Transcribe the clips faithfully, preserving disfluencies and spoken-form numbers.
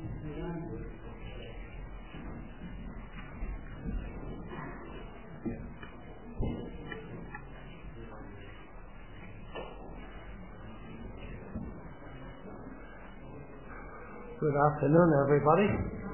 Good afternoon, everybody.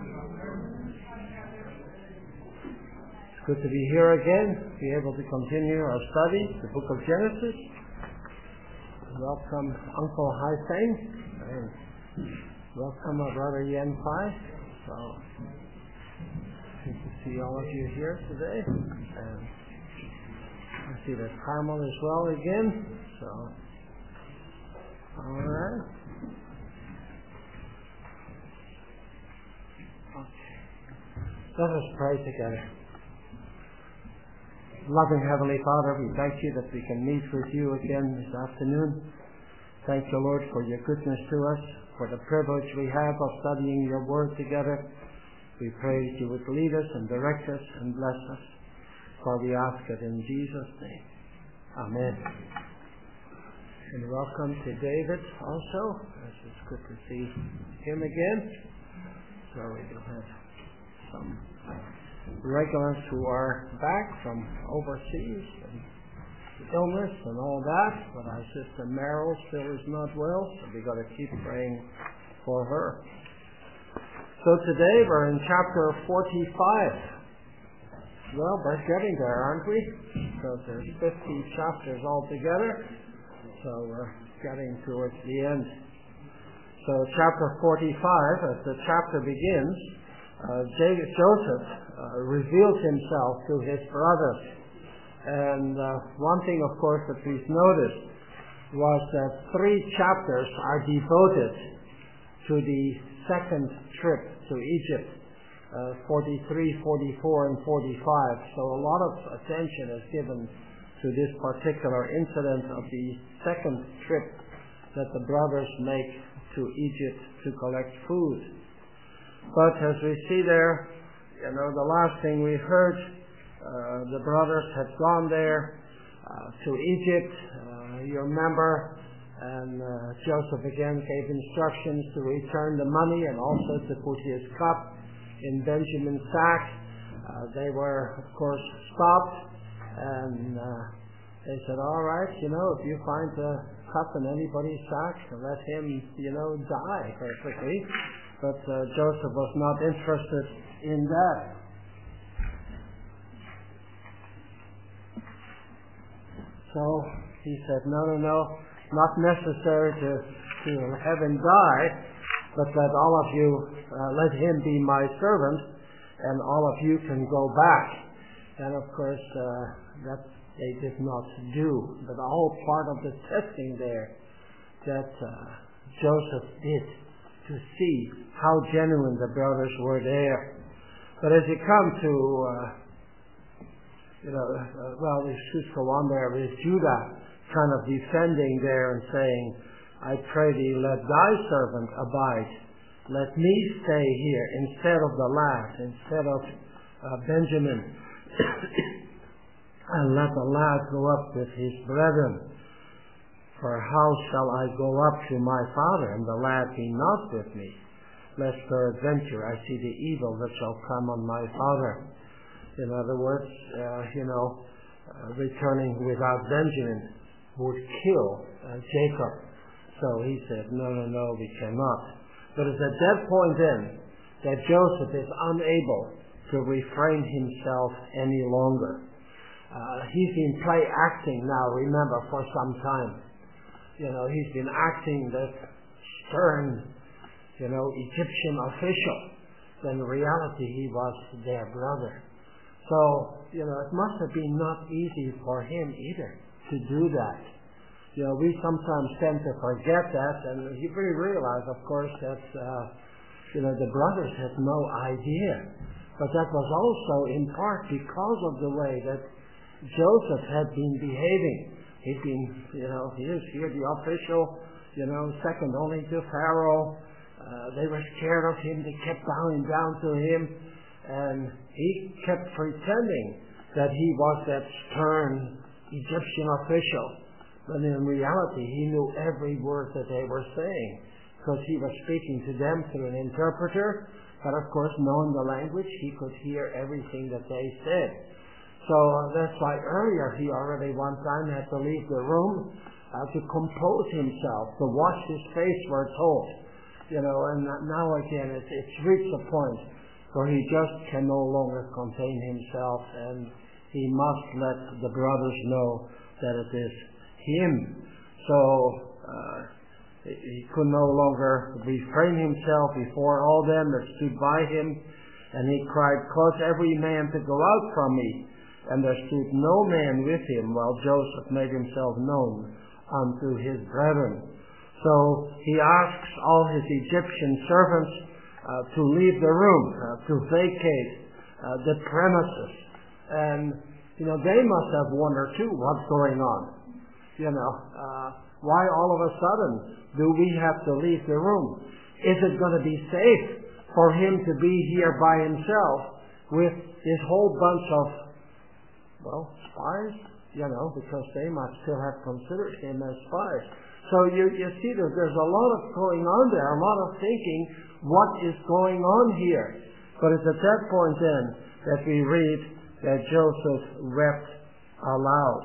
It's good to be here again, be able to continue our study, the book of Genesis. Welcome, Uncle Haifeng, and welcome, our brother Yen Pai. So, good to see all of you here today. And I see that Carmel as well again. So, all right. Let us pray together. Loving Heavenly Father, we thank you that we can meet with you again this afternoon. Thank you, Lord, for your goodness to us, for the privilege we have of studying your word together. We pray that you would lead us and direct us and bless us, for we ask it in Jesus' name. Amen. And welcome to David also. It's good to see him again. So we do have some regulars who are back from overseas and illness and all that, but our sister Meryl still is not well, so we got to keep praying for her. So today we're in chapter forty-five. Well, we're getting there, aren't we? Because there's fifty chapters altogether, so we're getting towards the end. So chapter forty-five, as the chapter begins, Uh, Jacob, Joseph uh, revealed himself to his brothers. And uh, one thing, of course, that we've noticed was that three chapters are devoted to the second trip to Egypt, uh, forty-three, forty-four, and forty-five. So a lot of attention is given to this particular incident of the second trip that the brothers make to Egypt to collect food. But as we see there, you know, the last thing we heard, uh, the brothers had gone there uh, to Egypt, uh, you remember, and uh, Joseph again gave instructions to return the money and also to put his cup in Benjamin's sack. Uh, they were, of course, stopped, and uh, they said, all right, you know, if you find the cup in anybody's sack, let him, you know, die, basically. But uh, Joseph was not interested in that. So he said, no, no, no, not necessary to, to have him die, but let all of you, uh, let him be my servant, and all of you can go back. And of course, uh, that they did not do. But the whole part of the testing there that uh, Joseph did, to see how genuine the brothers were there. But as you come to, uh, you know, uh, well, we should go on there with Judah kind of defending there and saying, I pray thee, let thy servant abide. Let me stay here instead of the lad, instead of uh, Benjamin. And let the lad go up with his brethren. For how shall I go up to my father, and the lad be not with me? Lest peradventure I see the evil that shall come on my father. In other words, uh, you know, uh, returning without Benjamin would kill uh, Jacob. So he said, no, no, no, we cannot. But it's at that point then that Joseph is unable to refrain himself any longer. Uh, he's been play acting now, remember, for some time. You know, he's been acting that stern, you know, Egyptian official. When in reality he was their brother. So, you know, it must have been not easy for him either to do that. You know, we sometimes tend to forget that, and we realize, of course, that, uh, you know, the brothers had no idea. But that was also in part because of the way that Joseph had been behaving. He'd been, you know, he is here, the official, you know, second only to Pharaoh. Uh, they were scared of him. They kept bowing down to him. And he kept pretending that he was that stern Egyptian official. But in reality, he knew every word that they were saying. because he was speaking to them through an interpreter. But of course, knowing the language, he could hear everything that they said. So uh, that's why earlier he already one time had to leave the room uh, to compose himself, to wash his face, we're told. You know, and now again, it's, it's reached a point where he just can no longer contain himself, and he must let the brothers know that it is him. So uh, he could no longer refrain himself before all them that stood by him, and he cried, "Cause every man to go out from me." And there stood no man with him, while Joseph made himself known unto his brethren. So he asks all his Egyptian servants uh, to leave the room, uh, to vacate uh, the premises. And, you know, they must have wondered too, what's going on? You know, uh, why all of a sudden do we have to leave the room? Is it going to be safe for him to be here by himself with this whole bunch of, well, spies? You know, because they must still have considered him as spies. So you, you see that there's a lot of going on there, a lot of thinking, what is going on here? But it's at that point then that we read that Joseph wept aloud.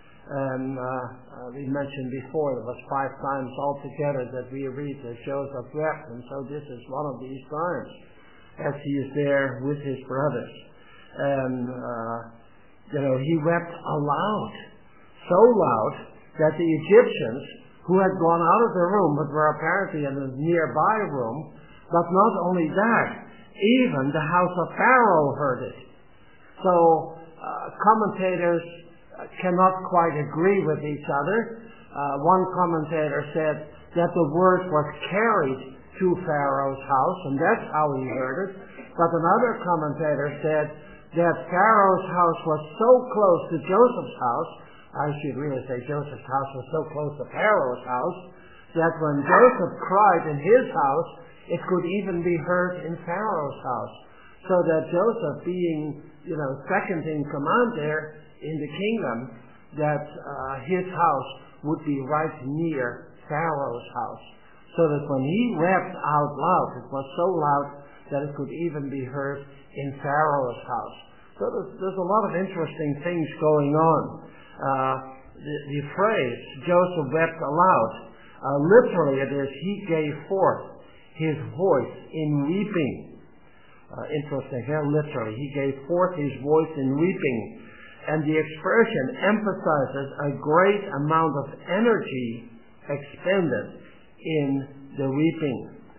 And uh, uh, we mentioned before, there was five times altogether that we read that Joseph wept. And so this is one of these times as he is there with his brothers. And, uh, you know, he wept aloud, so loud that the Egyptians, who had gone out of the room but were apparently in a nearby room, but not only that, even the house of Pharaoh heard it. So uh, commentators cannot quite agree with each other. Uh, one commentator said that the word was carried to Pharaoh's house, and that's how he heard it. But another commentator said that Pharaoh's house was so close to Joseph's house, I should really say Joseph's house was so close to Pharaoh's house, that when Joseph cried in his house, it could even be heard in Pharaoh's house. So that Joseph, being, you know, second in command there in the kingdom, that uh, his house would be right near Pharaoh's house. So that when he wept out loud, it was so loud that it could even be heard in Pharaoh's house. So there's, there's a lot of interesting things going on. Uh, the, the phrase, Joseph wept aloud, uh, literally it is, he gave forth his voice in weeping. Uh, interesting here, literally, he gave forth his voice in weeping. And the expression emphasizes a great amount of energy expended in the weeping.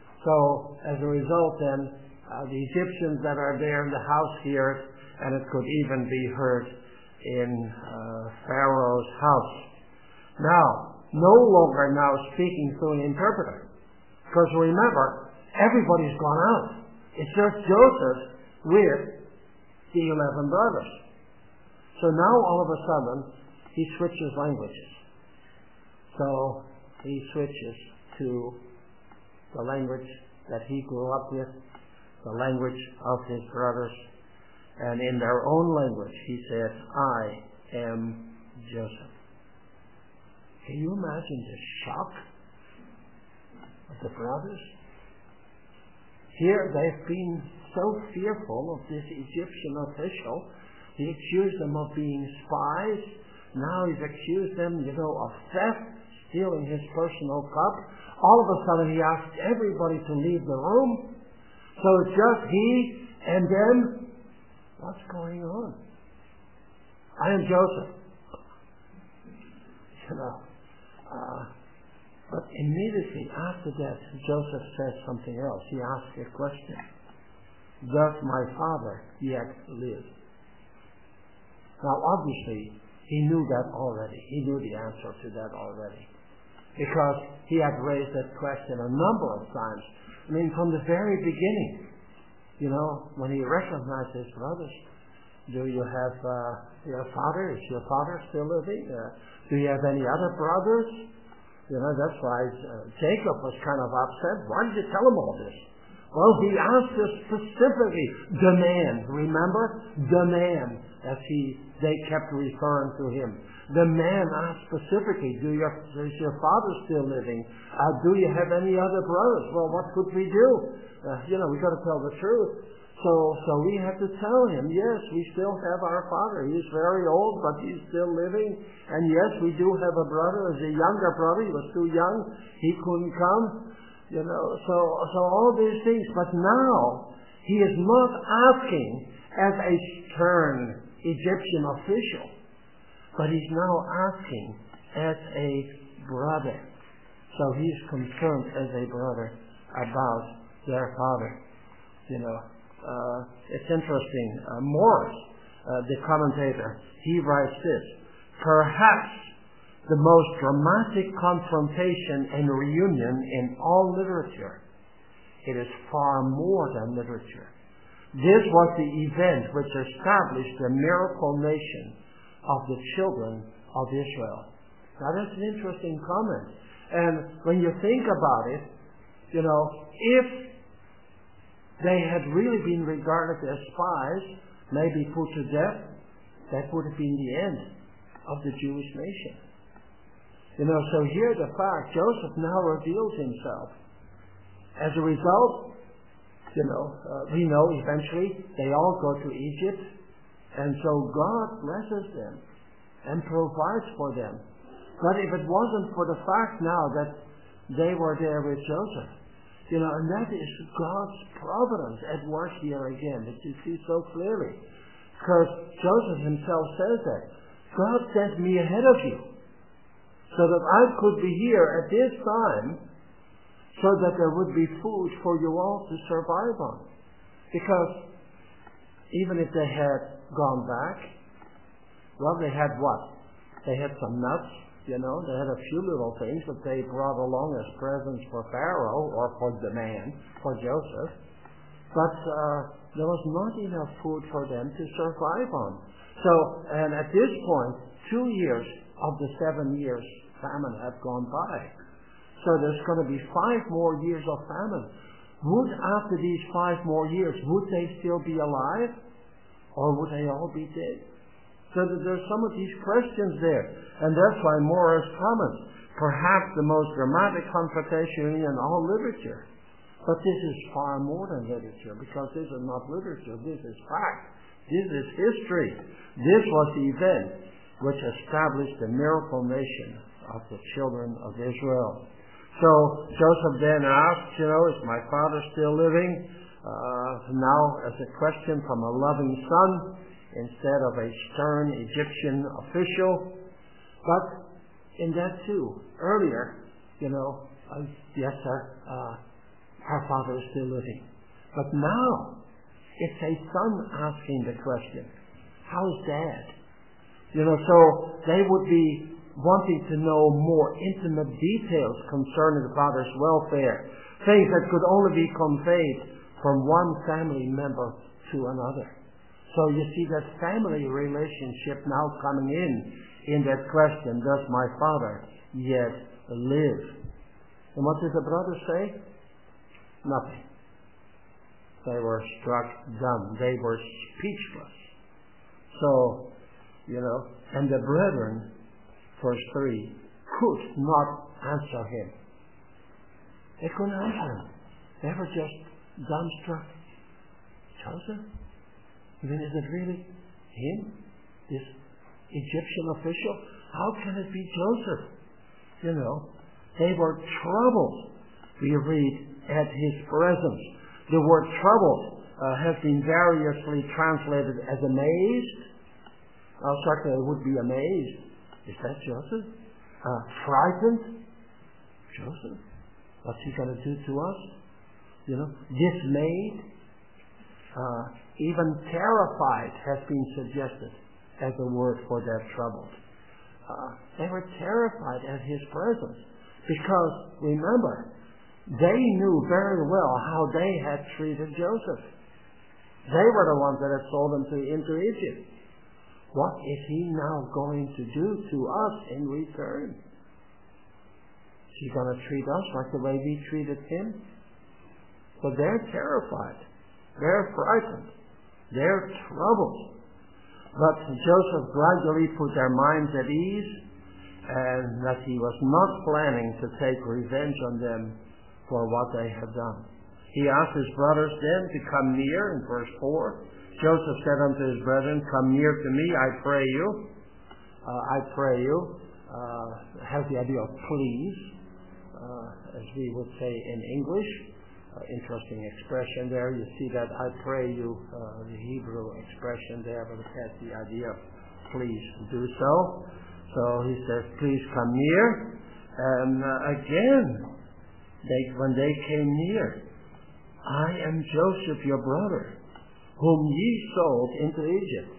So, as a result then, uh, the Egyptians that are there in the house hear it, and it could even be heard in uh, Pharaoh's house. Now, no longer now speaking through an interpreter. Because remember, everybody's gone out. It's just Joseph with the eleven brothers. So now all of a sudden, he switches languages. So he switches to the language that he grew up with, the language of his brothers. And in their own language, he said, "I am Joseph." Can you imagine the shock of the brothers? Here they've been so fearful of this Egyptian official. He accused them of being spies. Now he's accused them, you know, of theft, stealing his personal cup. All of a sudden he asked everybody to leave the room. So it's just he and them. What's going on? I am Joseph. You know. Uh, but immediately after that, Joseph says something else. He asks a question. Does my father yet live? Now, obviously, he knew that already. He knew the answer to that already. Because he had raised that question a number of times. I mean, from the very beginning. You know, when he recognized his brothers. Do you have uh, your father? Is your father still living? Uh, do you have any other brothers? You know, that's why uh, Jacob was kind of upset. Why did you tell him all this? Well, he asked us specifically, the man, remember? The man, as he, they kept referring to him. The man asked specifically, do your, is your father still living? Uh, do you have any other brothers? Well, what could we do? Uh, you know, we got to tell the truth. So, so we had to tell him, yes, we still have our father. He's very old, but he's still living. And yes, we do have a brother. As a younger brother, he was too young. He couldn't come. You know, so, so all these things. But now, he is not asking as a stern Egyptian official, but he's now asking as a brother. So he's concerned as a brother about their father. You know, uh, it's interesting. Uh, Morris, uh, the commentator, he writes this: perhaps the most dramatic confrontation and reunion in all literature. It is far more than literature. This was the event which established the miracle nation of the children of Israel. Now that's an interesting comment. And when you think about it, you know, if they had really been regarded as spies, maybe put to death, that would have been the end of the Jewish nation. You know, so here the fact, Joseph now reveals himself. As a result, you know, uh, we know eventually they all go to Egypt, and so God blesses them and provides for them. But if it wasn't for the fact now that they were there with Joseph, you know, and that is God's providence at work here again, that you see so clearly. Because Joseph himself says that. God sent me ahead of you so that I could be here at this time, so that there would be food for you all to survive on. Because even if they had gone back, well, they had what? They had some nuts, you know, they had a few little things that they brought along as presents for Pharaoh or for the man, for Joseph. But uh, there was not enough food for them to survive on. So, and at this point, two years of the seven years famine had gone by. So there's going to be five more years of famine. Would, after these five more years, would they still be alive? Or would they all be dead? So that there's some of these questions there. And that's why Morris comments, perhaps the most dramatic confrontation in all literature. But this is far more than literature, because this is not literature, this is fact. This is history. This was the event which established the miracle nation of the children of Israel. So Joseph then asked, you know, is my father still living? Uh, now as a question from a loving son instead of a stern Egyptian official. But in that too, earlier, you know, uh, yes sir, uh, our father is still living. But now it's a son asking the question, how's dad? You know, so they would be wanting to know more intimate details concerning the father's welfare, things that could only be conveyed from one family member to another. So you see that family relationship now coming in, in that question, does my father yet live? And what did the brothers say? Nothing. They were struck dumb. They were speechless. So, you know, and the brethren, verse three, could not answer him. They couldn't answer him. They were just dumbstruck. Joseph? I mean, is it really him? This Egyptian official? How can it be Joseph? You know, they were troubled. We read at his presence. The word troubled uh, has been variously translated as amazed. Now, certainly I would be amazed. Is that Joseph? Uh, frightened? Joseph? What's he going to do to us? You know, dismayed? Uh, even terrified has been suggested as a word for that troubled. Uh, they were terrified at his presence because, remember, they knew very well how they had treated Joseph. They were the ones that had sold him to, into Egypt. What is he now going to do to us in return? Is he going to treat us like the way we treated him? So they're terrified. They're frightened. They're troubled. But Joseph gradually put their minds at ease, and that he was not planning to take revenge on them for what they had done. He asked his brothers then to come near, in verse four. Joseph said unto his brethren, come near to me, I pray you. Uh, I pray you. Uh, has the idea of please, uh, as we would say in English. Uh, interesting expression there. You see that I pray you, uh, the Hebrew expression there, but it has the idea of please do so. So he says, please come near. And uh, again, they, when they came near, I am Joseph your brother, whom ye sold into Egypt.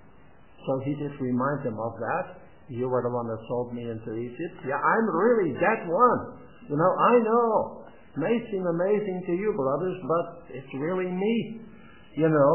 So he did remind them of that. You were the one that sold me into Egypt. Yeah, I'm really that one. You know, I know. It may seem amazing to you, brothers, but it's really me. You know.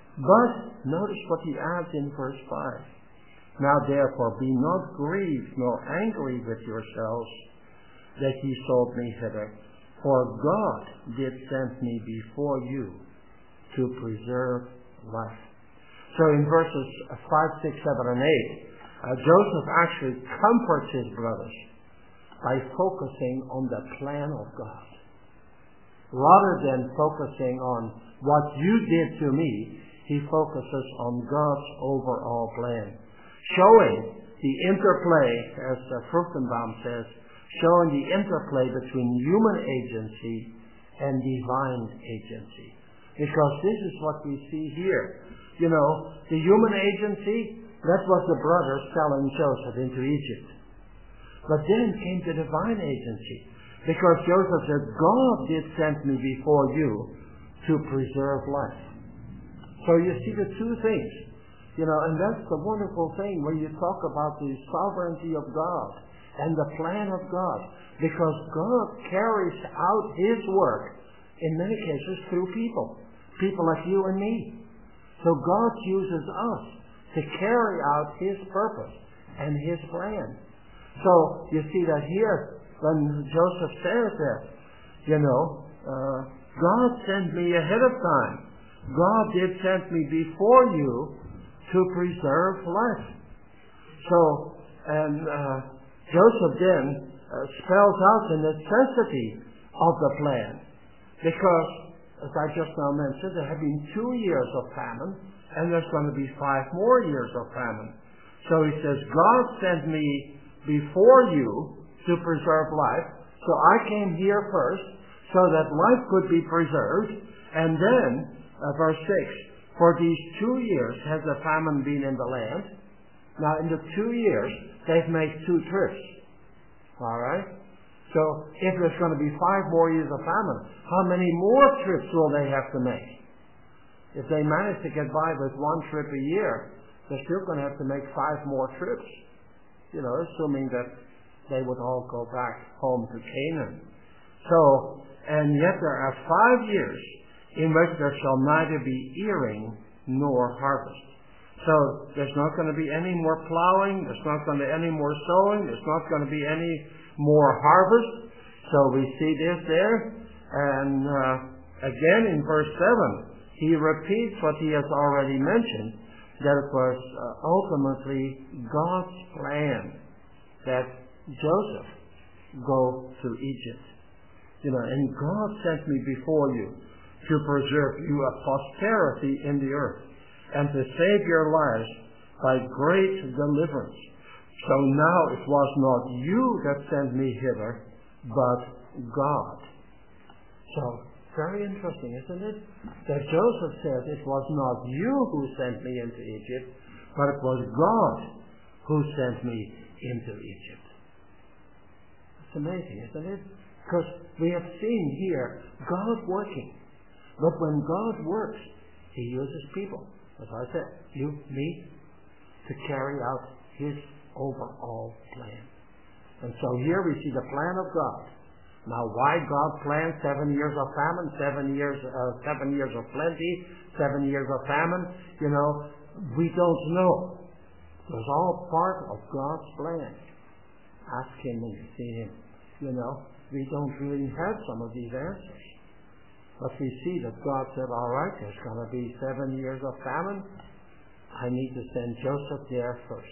But notice what he adds in verse five. Now therefore be not grieved nor angry with yourselves that ye sold me hither. For God did send me before you to preserve life. So in verses five, six, seven, and eight, uh, Joseph actually comforts his brothers by focusing on the plan of God. Rather than focusing on what you did to me, he focuses on God's overall plan. Showing the interplay, as uh, Fruchtenbaum says, showing the interplay between human agency and divine agency. Because this is what we see here. You know, the human agency, that was the brothers selling Joseph into Egypt. But then came the divine agency. Because Joseph said, God did send me before you to preserve life. So you see the two things. You know, and that's the wonderful thing when you talk about the sovereignty of God and the plan of God. Because God carries out His work, in many cases, through people. People like you and me. So God uses us to carry out His purpose and His plan. So you see that here, when Joseph says that, you know, uh, God sent me ahead of time. God did send me before you to preserve life. So, and uh, Joseph then uh, spells out the necessity of the plan. Because, as I just now mentioned, there have been two years of famine, and there's going to be five more years of famine. So he says, God sent me before you to preserve life. So I came here first so that life could be preserved. And then, uh, verse six, for these two years has the famine been in the land. Now in the two years, they've made two trips. Alright? So if there's going to be five more years of famine, how many more trips will they have to make? If they manage to get by with one trip a year, they're still going to have to make five more trips. You know, assuming that they would all go back home to Canaan. So, and yet there are five years in which there shall neither be earing nor harvest. So there's not going to be any more plowing, there's not going to be any more sowing, there's not going to be any more harvest. So we see this there. And uh, again in verse seven, he repeats what he has already mentioned, that it was uh, ultimately God's plan that Joseph go to Egypt. You know, and God sent me before you to preserve you a posterity in the earth and to save your lives by great deliverance. So now it was not you that sent me hither, but God. So, very interesting, isn't it? That Joseph says it was not you who sent me into Egypt, but it was God who sent me into Egypt. It's amazing, isn't it? Because we have seen here God working. But when God works, He uses people, as I said, you, me, to carry out His overall plan. And so here we see the plan of God. Now, why God planned seven years of famine, seven years, uh, seven years of plenty, seven years of famine, you know, we don't know. It was all part of God's plan. Ask Him when you see Him. You know, we don't really have some of these answers. But we see that God said, all right, there's going to be seven years of famine. I need to send Joseph there first,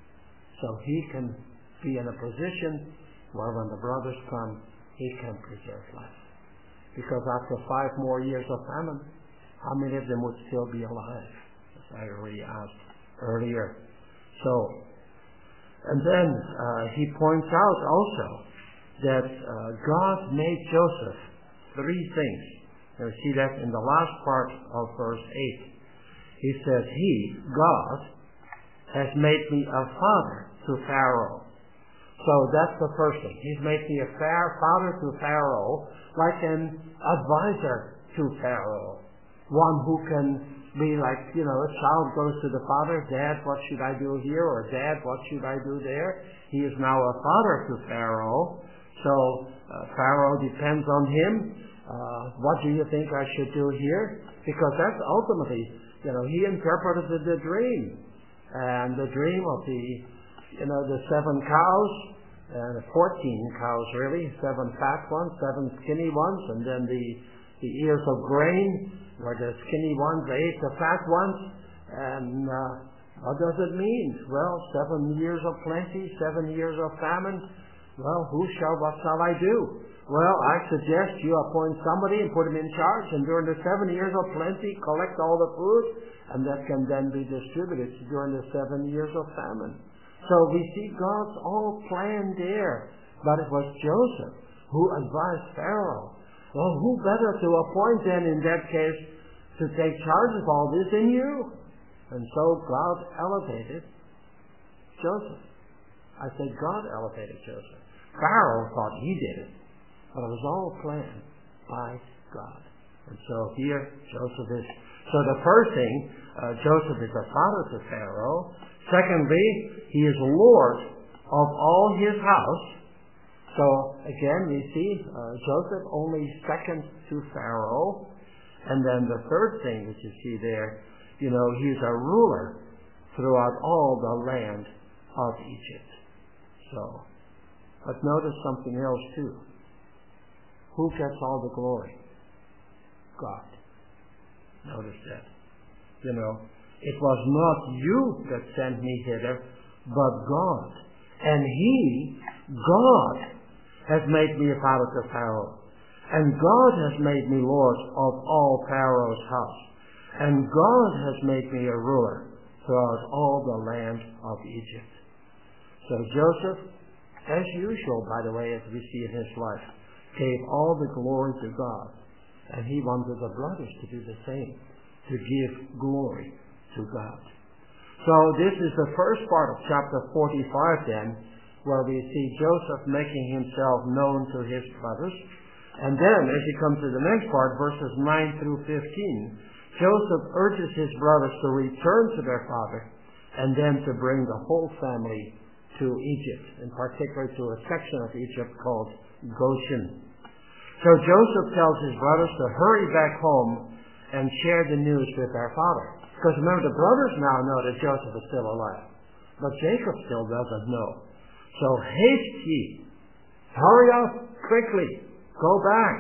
so he can be in a position where when the brothers come, he can preserve life. Because after five more years of famine, how many of them would still be alive? As I already asked earlier. So, and then uh, he points out also that uh, God made Joseph three things. You see that in the last part of verse eight. He says, He, God, has made me a father to Pharaoh. So that's the first thing. He's made me a father to Pharaoh, like an advisor to Pharaoh. One who can be like, you know, a child goes to the father, Dad, what should I do here? Or Dad, what should I do there? He is now a father to Pharaoh. So uh, Pharaoh depends on him. Uh, what do you think I should do here? Because that's ultimately, you know, he interpreted the dream. And the dream of the, you know, the seven cows, and fourteen cows really, seven fat ones, seven skinny ones, and then the, the ears of grain, where the skinny ones ate the fat ones. And uh, what does it mean? Well, seven years of plenty, seven years of famine. Well, who shall, what shall I do? Well, I suggest you appoint somebody and put him in charge, and during the seven years of plenty, collect all the food, and that can then be distributed during the seven years of famine. So we see God's all plan there. But it was Joseph who advised Pharaoh. Well, who better to appoint then in that case to take charge of all this than you? And so God elevated Joseph. I said God elevated Joseph. Pharaoh thought he did it. But it was all planned by God. And so here Joseph is. So the first thing, uh, Joseph is a father to Pharaoh. Secondly, he is Lord of all his house. So again, we see uh, Joseph only second to Pharaoh. And then the third thing that you see there, you know, he's a ruler throughout all the land of Egypt. So, but notice something else too. Who gets all the glory? God. Notice that. You know, it was not you that sent me hither, but God. And He, God, has made me a father to Pharaoh. And God has made me Lord of all Pharaoh's house. And God has made me a ruler throughout all the land of Egypt. So Joseph, as usual, by the way, as we see in his life, gave all the glory to God. And he wanted the brothers to do the same, to give glory to God. So this is the first part of chapter forty-five then, where we see Joseph making himself known to his brothers. And then, as you come to the next part, verses nine through fifteen, Joseph urges his brothers to return to their father and then to bring the whole family to Egypt, in particular to a section of Egypt called Goshen. So Joseph tells his brothers to hurry back home and share the news with their father. Because remember, the brothers now know that Joseph is still alive. But Jacob still doesn't know. So haste ye. Hurry up quickly. Go back.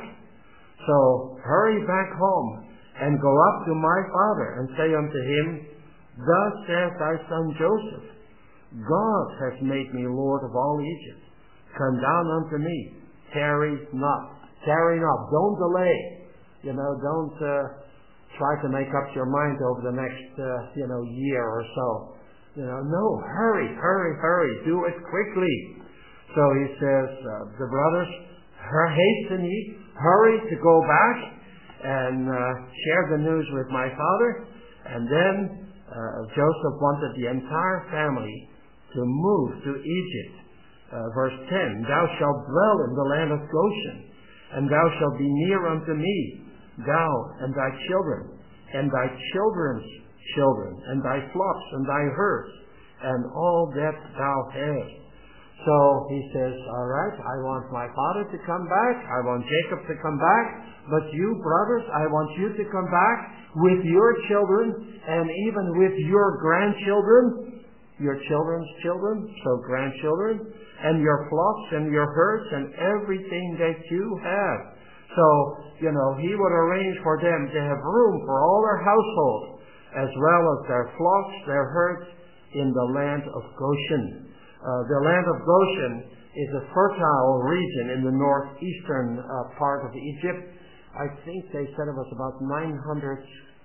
So hurry back home and go up to my father and say unto him, Thus saith thy son Joseph, God has made me Lord of all Egypt. Come down unto me. Tarry not. Tarry not. Don't delay. You know, don't uh, try to make up your mind over the next, uh, you know, year or so. You know, no, hurry, hurry, hurry. Do it quickly. So he says, uh, the brothers, hasten ye, hurry to go back and uh, share the news with my father. And then uh, Joseph wanted the entire family to move to Egypt. Uh, verse ten, Thou shalt dwell in the land of Goshen, and thou shalt be near unto me, thou and thy children, and thy children's children, and thy flocks, and thy herds, and all that thou hast. So he says, all right, I want my father to come back, I want Jacob to come back, but you brothers, I want you to come back with your children, and even with your grandchildren, your children's children, so grandchildren, and your flocks and your herds and everything that you have. So, you know, he would arrange for them to have room for all their household. as well as their flocks, their herds, in the land of Goshen. Uh, the land of Goshen is a fertile region in the northeastern uh, part of Egypt. I think they said it was about nine hundred,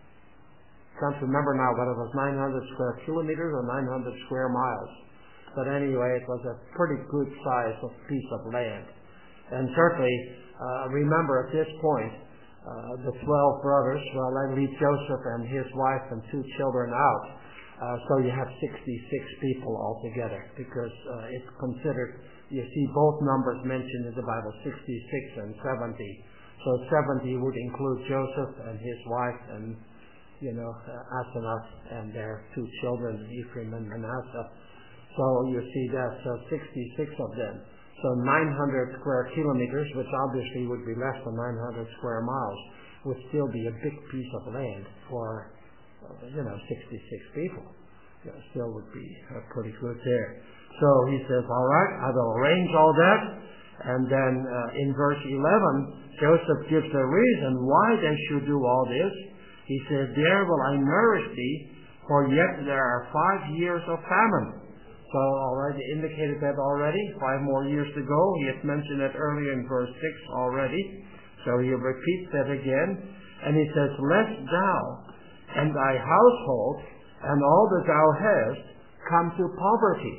can't remember now, but it was nine hundred square kilometers or nine hundred square miles. But anyway, it was a pretty good size of piece of land. And certainly, uh, remember at this point, uh, the twelve brothers, well, I leave Joseph and his wife and two children out. Uh, so you have sixty-six people altogether, because uh, it's considered, you see both numbers mentioned in the Bible, sixty-six and seventy. So seventy would include Joseph and his wife and, you know, uh, Asenath and their two children, Ephraim and Manasseh. So you see that, so sixty-six of them. So nine hundred square kilometers, which obviously would be less than nine hundred square miles, would still be a big piece of land for, you know, sixty-six people. You know, still would be uh, pretty good there. So he says, all right, I will arrange all that. And then uh, in verse eleven, Joseph gives a reason why they should do all this. He says, there will I nourish thee, for yet there are five years of famine. So already indicated that already, five more years to go. He had mentioned it earlier in verse six already. So he repeats that again. And he says, lest thou and thy household and all that thou hast come to poverty.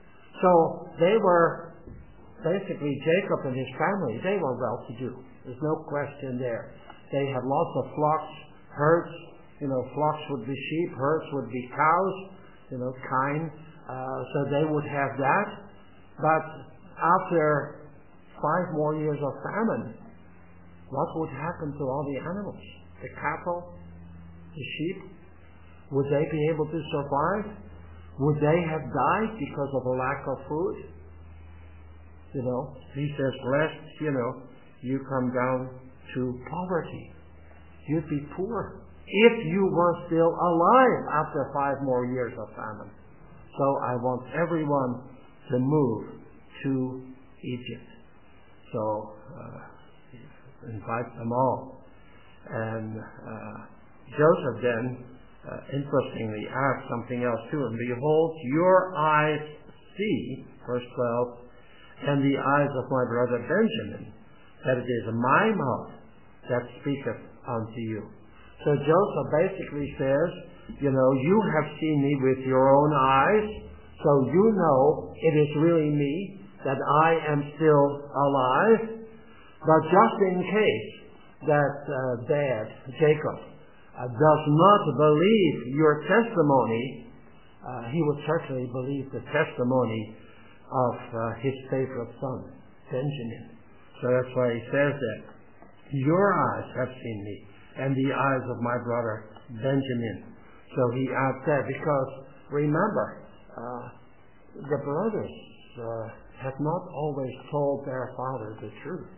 So they were, basically Jacob and his family, they were well-to-do. There's no question there. They had lots of flocks, herds. You know, flocks would be sheep, herds would be cows, you know, kine. Uh, so they would have that. But after five more years of famine, what would happen to all the animals? The cattle, the sheep? Would they be able to survive? Would they have died because of a lack of food? You know, he says, lest, you know, you come down to poverty. You'd be poor if you were still alive after five more years of famine. So I want everyone to move to Egypt. So uh, invite them all. And uh, Joseph then, uh, interestingly, asked something else to him. Behold, your eyes see, verse twelve, and the eyes of my brother Benjamin, that it is my mouth that speaketh unto you. So Joseph basically says, you know, you have seen me with your own eyes, so you know it is really me, that I am still alive. But just in case that uh, dad, Jacob, uh, does not believe your testimony, uh, he would certainly believe the testimony of uh, his favorite son, Benjamin. So that's why he says that. Your eyes have seen me, and the eyes of my brother Benjamin. So he adds that because, remember, uh, the brothers uh, have not always told their father the truth.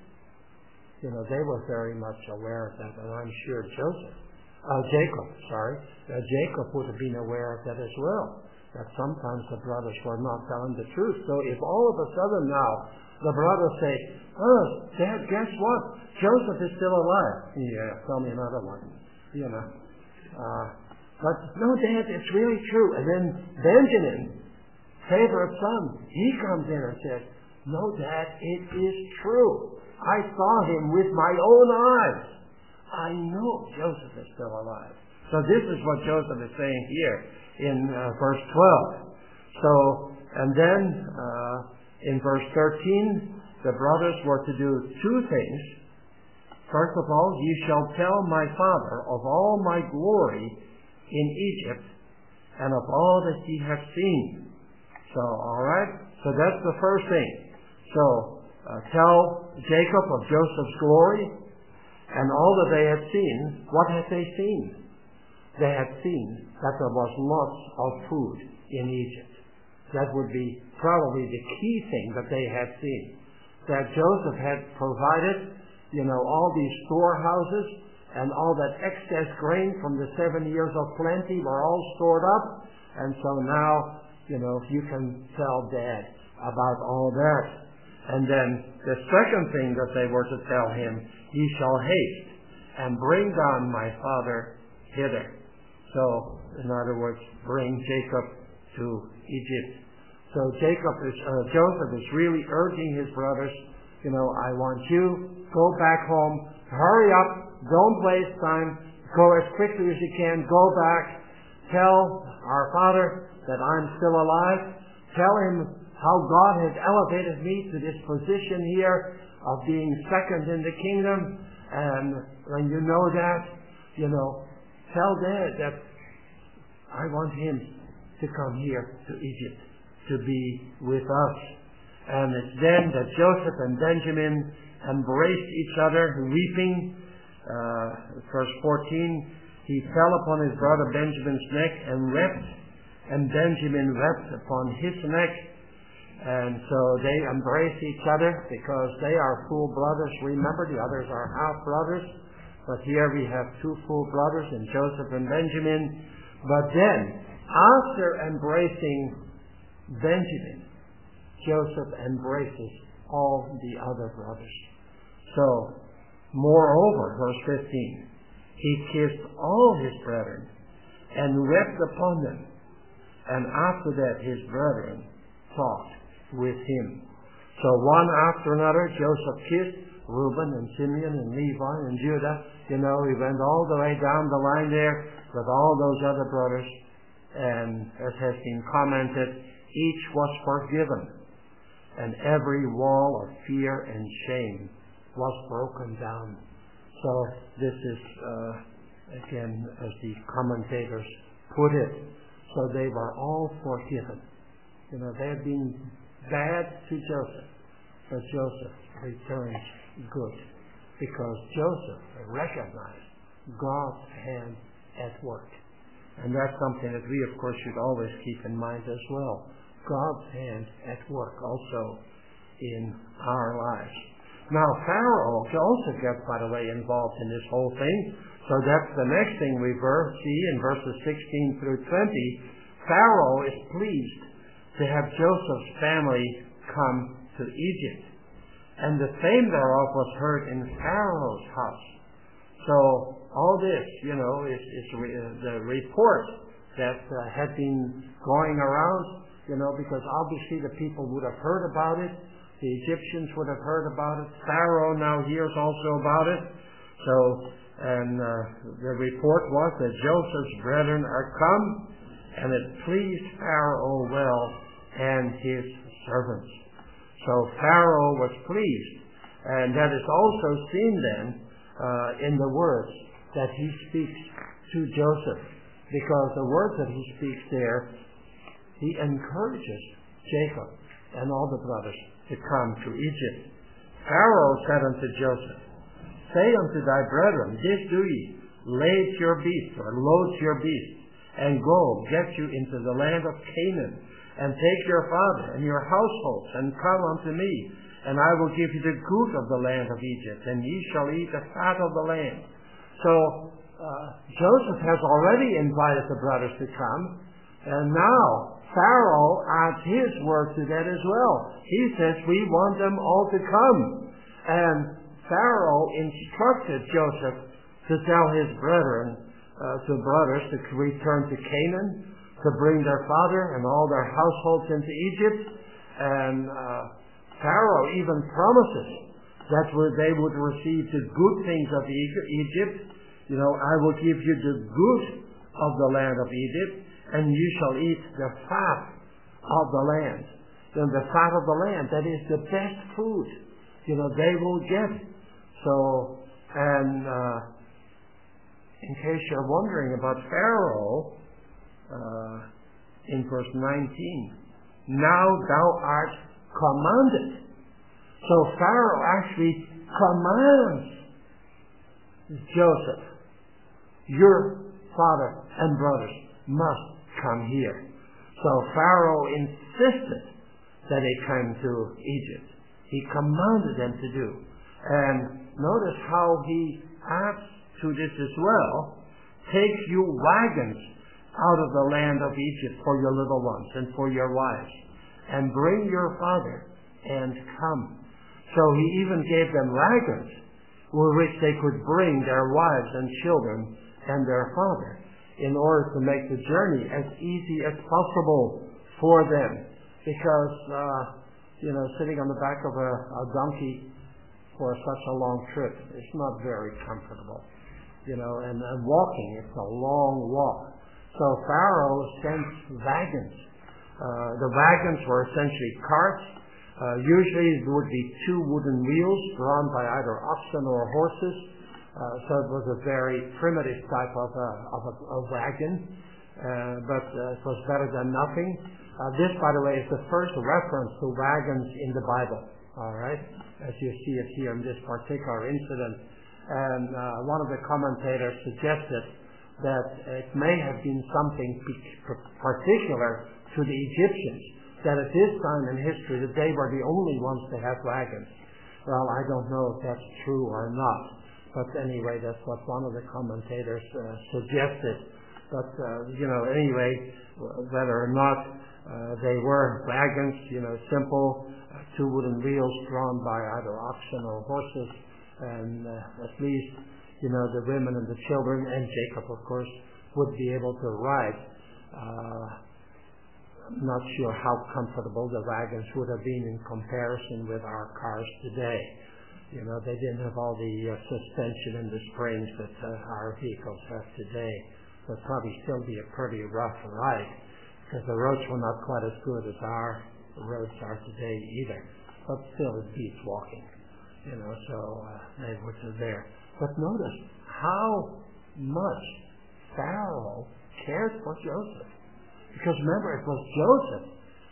You know, they were very much aware of that, and I'm sure Joseph, uh, Jacob, sorry, uh, Jacob would have been aware of that as well, that sometimes the brothers were not telling the truth. So if all of a sudden now the brothers say, oh, Dad, guess what? Joseph is still alive. Yeah, tell me another one. You know. Uh, but no, Dad, it's really true. And then Benjamin, favorite son, he comes in and says, no, Dad, it is true. I saw him with my own eyes. I know Joseph is still alive. So this is what Joseph is saying here in uh, verse twelve. So, and then uh, in verse thirteen, the brothers were to do two things. First of all, ye shall tell my father of all my glory in Egypt, and of all that ye have seen. So, all right? So that's the first thing. So, uh, tell Jacob of Joseph's glory, and all that they had seen. What had they seen? They had seen that there was lots of food in Egypt. That would be probably the key thing that they had seen. That Joseph had provided, you know, all these storehouses, and all that excess grain from the seven years of plenty were all stored up. And so now, you know, you can tell Dad about all that. And then the second thing that they were to tell him, ye shall haste and bring down my father hither. So, in other words, bring Jacob to Egypt. So Jacob is, uh, Joseph is really urging his brothers, you know, I want you, go back home, hurry up, don't waste time, go as quickly as you can, go back, tell our father that I'm still alive, tell him how God has elevated me to this position here of being second in the kingdom, and when you know that, you know, tell Dad that I want him to come here to Egypt to be with us. And it's then that Joseph and Benjamin embraced each other, weeping. Uh, verse fourteen, he fell upon his brother Benjamin's neck and wept, and Benjamin wept upon his neck. And so they embraced each other because they are full brothers. Remember, the others are half brothers. But here we have two full brothers in Joseph and Benjamin. But then, after embracing Benjamin, Joseph embraces all the other brothers. So, moreover, verse fifteen, he kissed all his brethren and wept upon them. And after that his brethren talked with him. So one after another, Joseph kissed Reuben and Simeon and Levi and Judah. You know, he went all the way down the line there with all those other brothers. And as has been commented, each was forgiven, and every wall of fear and shame was broken down. So this is, uh, again, as the commentators put it, so they were all forgiven. You know, they had been bad to Joseph, but Joseph returns good, because Joseph recognized God's hand at work. And that's something that we, of course, should always keep in mind as well. God's hand at work also in our lives. Now, Pharaoh also gets, by the way, involved in this whole thing. So that's the next thing we see in verses sixteen through twenty. Pharaoh is pleased to have Joseph's family come to Egypt. And the fame thereof was heard in Pharaoh's house. So all this, you know, is, is re, uh, the report that uh, had been going around, you know, because obviously the people would have heard about it. The Egyptians would have heard about it. Pharaoh now hears also about it. So, and uh, the report was that Joseph's brethren are come, and it pleased Pharaoh well and his servants. So Pharaoh was pleased, and that is also seen then uh, in the words that he speaks to Joseph, because the words that he speaks there, he encourages Jacob and all the brothers to come to Egypt. Pharaoh said unto Joseph, say unto thy brethren, this do ye, lade your beasts, or load your beasts, and go, get you into the land of Canaan, and take your father and your households, and come unto me, and I will give you the good of the land of Egypt, and ye shall eat the fat of the land. So, uh, Joseph has already invited the brothers to come, and now Pharaoh adds his word to that as well. He says, we want them all to come. And Pharaoh instructed Joseph to tell his brethren, uh, to brothers, to return to Canaan, to bring their father and all their households into Egypt. And uh, Pharaoh even promises that they would receive the good things of Egypt. You know, I will give you the good of the land of Egypt, and you shall eat the fat of the land. Then the fat of the land, that is the best food, you know, they will get. So, and uh, in case you're wondering about Pharaoh, uh, in verse nineteen, now thou art commanded. So Pharaoh actually commands Joseph, your father and brothers must come here. So Pharaoh insisted that they come to Egypt. He commanded them to do. And notice how he adds to this as well. Take you wagons out of the land of Egypt for your little ones and for your wives, and bring your father and come. So he even gave them wagons with which they could bring their wives and children and their father in order to make the journey as easy as possible for them. Because, uh, you know, sitting on the back of a, a donkey for such a long trip is not very comfortable. You know, and, and walking, it's a long walk. So Pharaoh sent wagons. Uh, the wagons were essentially carts. Uh, usually it would be two wooden wheels drawn by either oxen or horses. Uh, so it was a very primitive type of a, of a, a wagon, uh, but uh, it was better than nothing. Uh, this, by the way, is the first reference to wagons in the Bible, all right, as you see it here in this particular incident. And uh, one of the commentators suggested that it may have been something particular to the Egyptians, that at this time in history that they were the only ones to have wagons. Well, I don't know if that's true or not, but anyway, that's what one of the commentators uh, suggested. But, uh, you know, anyway, whether or not uh, they were wagons, you know, simple, uh, two wooden wheels drawn by either oxen or horses, and uh, at least, you know, the women and the children, and Jacob, of course, would be able to ride. Uh, I'm not sure how comfortable the wagons would have been in comparison with our cars today. You know, they didn't have all the uh, suspension and the springs that uh, our vehicles have today. So it'd probably still be a pretty rough ride, because the roads were not quite as good as our roads are today either. But still, it beats walking. You know, so uh, they were there. But notice how much Pharaoh cared for Joseph. Because remember, it was Joseph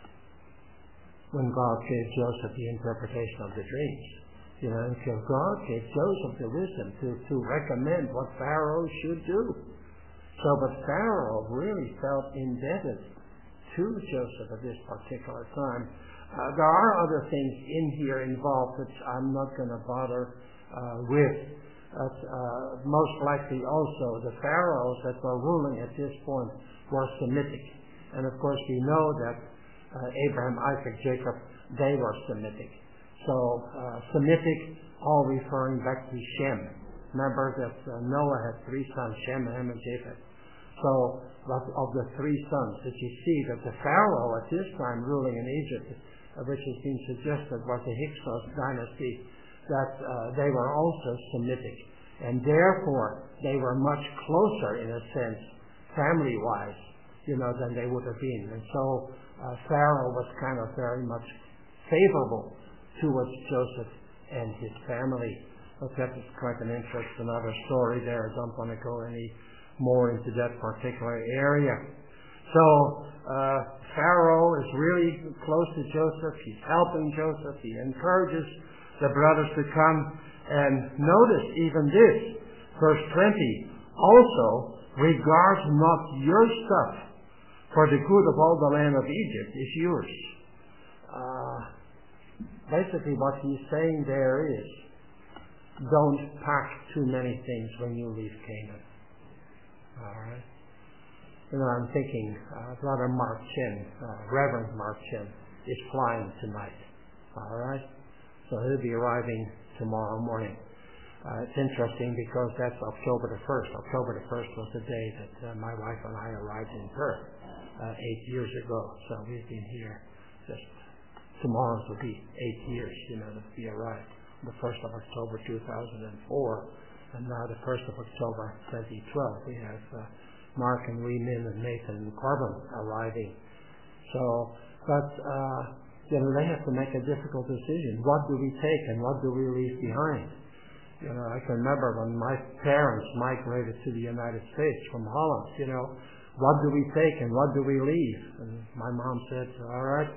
when God gave Joseph the interpretation of the dreams. You know, and so God gave Joseph the wisdom to, to recommend what Pharaoh should do. So, but Pharaoh really felt indebted to Joseph at this particular time. Uh, there are other things in here involved which I'm not going to bother uh, with. But uh, most likely also the pharaohs that were ruling at this point were Semitic. And of course we know that uh, Abraham, Isaac, Jacob, they were Semitic. So uh, Semitic, all referring back to Shem. Remember that uh, Noah had three sons, Shem, Ham, and Japheth. So of the three sons that you see, that the pharaoh at this time ruling in Egypt, uh, which has been suggested was the Hyksos dynasty, that uh, they were also Semitic. And therefore, they were much closer, in a sense, family-wise, you know, than they would have been. And so uh, Pharaoh was kind of very much favorable towards Joseph and his family. But that is quite an interesting other story there. I don't want to go any more into that particular area. So uh, Pharaoh is really close to Joseph. He's helping Joseph. He encourages the brothers to come. And notice even this, verse twenty, also regard not your stuff, for the good of all the land of Egypt is yours. Uh, basically what he's saying there is, don't pack too many things when you leave Canaan. All right? You know, I'm thinking, uh, Brother Mark Chen, uh, Reverend Mark Chen, is flying tonight. All right? So he'll be arriving tomorrow morning. Uh, it's interesting because that's October the first. October the first was the day that uh, my wife and I arrived in Perth uh, eight years ago. So we've been here just, tomorrow will be eight years, you know, that we arrived. The first of October two thousand four, and now the first of October twenty twelve. We have uh, Mark and Wee Min and Nathan and Corbin arriving. So, but, uh, you know, they have to make a difficult decision. What do we take and what do we leave behind? You know, I can remember when my parents migrated to the United States from Holland, you know, what do we take and what do we leave? And my mom said, all right,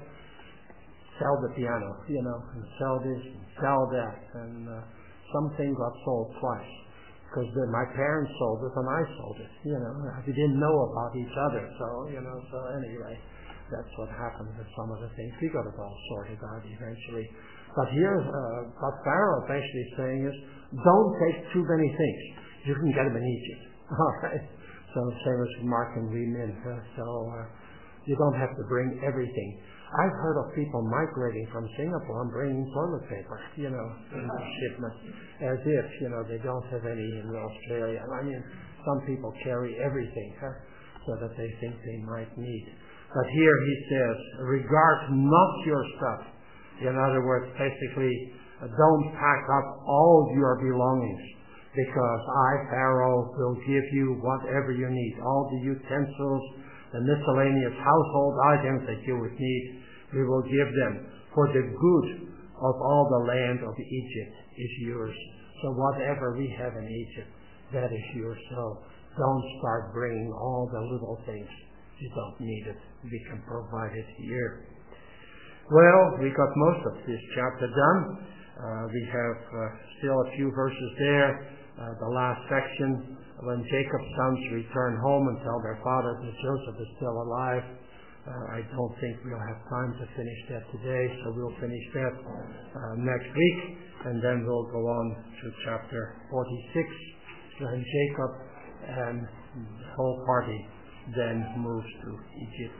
sell the piano, you know, and sell this and sell that. And uh, something got sold twice because my parents sold it and I sold it, you know. We didn't know about each other, so, you know, so anyway. That's what happened with some of the things. We got it all sorted out eventually. But here, uh, what Pharaoh is basically saying is, don't take too many things. You can get them in Egypt. All right? So same as Mark and Wee Min. Uh, so uh, you don't have to bring everything. I've heard of people migrating from Singapore and bringing toilet paper, you know, in the shipment, as if, you know, they don't have any in Australia. I mean, Some people carry everything huh, so that they think they might need. But here he says, regard not your stuff. In other words, basically, don't pack up all your belongings, because I, Pharaoh, will give you whatever you need. All the utensils, the miscellaneous household items that you would need, we will give them. For the good of all the land of Egypt is yours. So whatever we have in Egypt, that is yours. So don't start bringing all the little things. You don't need it. We can provide it here. Well, we got most of this chapter done. Uh, we have uh, still a few verses there. Uh, the last section, when Jacob's sons return home and tell their father that Joseph is still alive. Uh, I don't think we'll have time to finish that today, so we'll finish that uh, next week, and then we'll go on to chapter forty-six, when Jacob and the whole party then moves to Egypt.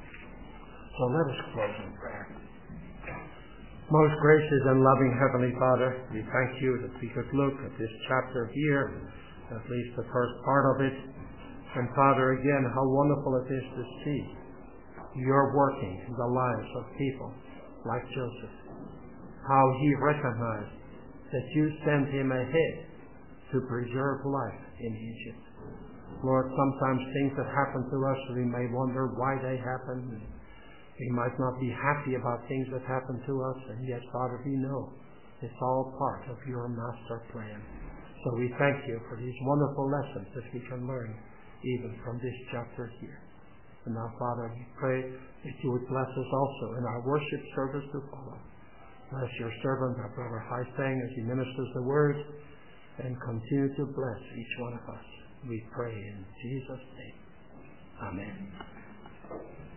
So let us close in prayer. Most gracious and loving Heavenly Father, we thank you that we could look at this chapter here, at least the first part of it. And Father, again, how wonderful it is to see you're working in the lives of people like Joseph. How he recognized that you sent him ahead to preserve life in Egypt. Lord, sometimes things that happen to us, we may wonder why they happen. We might not be happy about things that happen to us, and yet, Father, we know it's all part of your master plan. So we thank you for these wonderful lessons that we can learn even from this chapter here. And now, Father, we pray that you would bless us also in our worship service to follow. Bless your servant, our brother Haifeng, as he ministers the word, and continue to bless each one of us. We pray in Jesus' name. Amen.